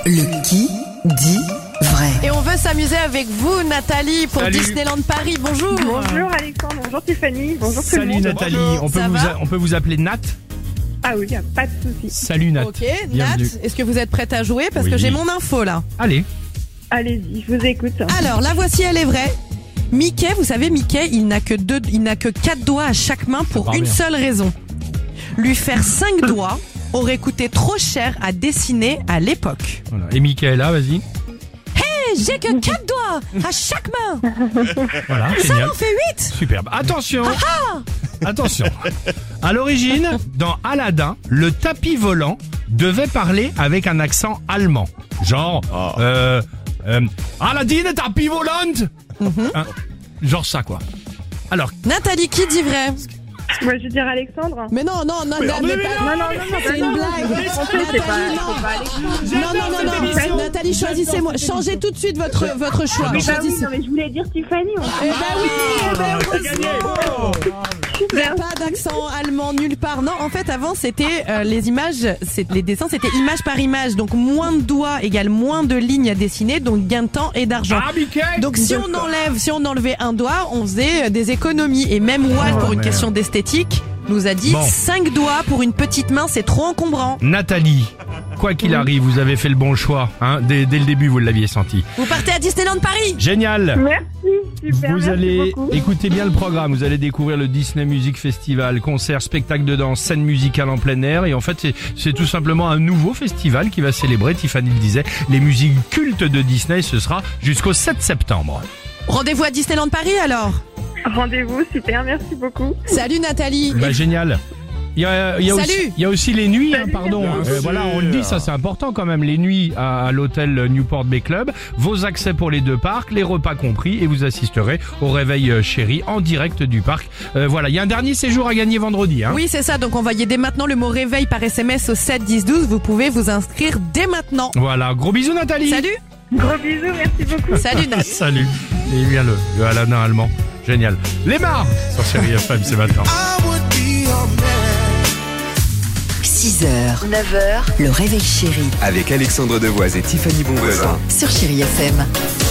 Le qui dit vrai. Et on veut s'amuser avec vous, Nathalie, pour Salut. Disneyland Paris. Bonjour. Bonjour Alexandre, bonjour Tiffany, bonjour tout le Salut monde. Nathalie, Bonjour, ça va on peut vous appeler Nat. Ah oui, pas de souci. Salut Nat. Ok, Nat, Bienvenue. est-ce que vous êtes prête à jouer? Parce que Oui. j'ai mon info là. Allez. Allez-y, je vous écoute. Alors, la voici, elle est vraie. Mickey, vous savez, Mickey, il n'a que 4 doigts à chaque main pour part une bien. seule raison. Lui faire 5 doigts aurait coûté trop cher à dessiner à l'époque. Voilà. Et Michaela, vas-y. J'ai que 4 doigts à chaque main. Voilà, Ça génial. m'en fait 8. Superbe. Attention. Attention. À l'origine, dans Aladdin, le tapis volant devait parler avec un accent allemand. Genre, Aladdin, tapis volante. Hein, genre ça, quoi. Alors, Nathalie, qui dit vrai? Moi je vais dire Alexandre. Mais non, c'est Non, une blague. c'est pas Non, Nathalie, choisissez-moi. Changez tout de suite votre choix. Mais bah oui, Choisissez. non mais je voulais dire Tiffany. Eh ben oui, heureusement. Il n'y a pas d'accent allemand nulle part. Non, en fait, avant, c'était les images, les dessins, c'était image par image. Donc, moins de doigts égale moins de lignes à dessiner, donc gain de temps et d'argent. Mickey. Donc, si on enlevait un doigt, on faisait des économies. Et même Walt, pour une merde. question d'esthétique, nous a dit Bon. 5 doigts pour une petite main, c'est trop encombrant. Nathalie, quoi qu'il arrive, vous avez fait le bon choix. Hein, dès le début, vous l'aviez senti. Vous partez à Disneyland Paris. Génial. Merci, super, Vous merci allez beaucoup. écouter bien le programme. Vous allez découvrir le Disney Music Festival, concert, spectacle de danse, scène musicale en plein air. Et en fait, c'est tout simplement un nouveau festival qui va célébrer, Tiffany le disait, les musiques cultes de Disney. Ce sera jusqu'au 7 septembre. Rendez-vous à Disneyland Paris alors. Rendez-vous, super, merci beaucoup. Salut Nathalie. Bah, génial. Il y a Salut. aussi, il y a aussi les nuits, Salut, pardon. merci. Voilà, on le dit, ça c'est important quand même. Les nuits à l'hôtel Newport Bay Club, vos accès pour les deux parcs, les repas compris, et vous assisterez au réveil chéri en direct du parc. Voilà, il y a un dernier séjour à gagner vendredi. Hein. Oui, c'est ça. Donc, envoyez dès maintenant le mot réveil par SMS au 7 10 12. Vous pouvez vous inscrire dès maintenant. Voilà, gros bisous Nathalie. Salut. Gros bisous, merci beaucoup. Salut Nat. Salut. Et bien le Aladdin allemand. Génial. Les Mars sur Chérie FM, c'est maintenant. 6h, 9h, le réveil chéri Avec Alexandre Devoise et Tiffany Bonvoisin. sur Chérie FM.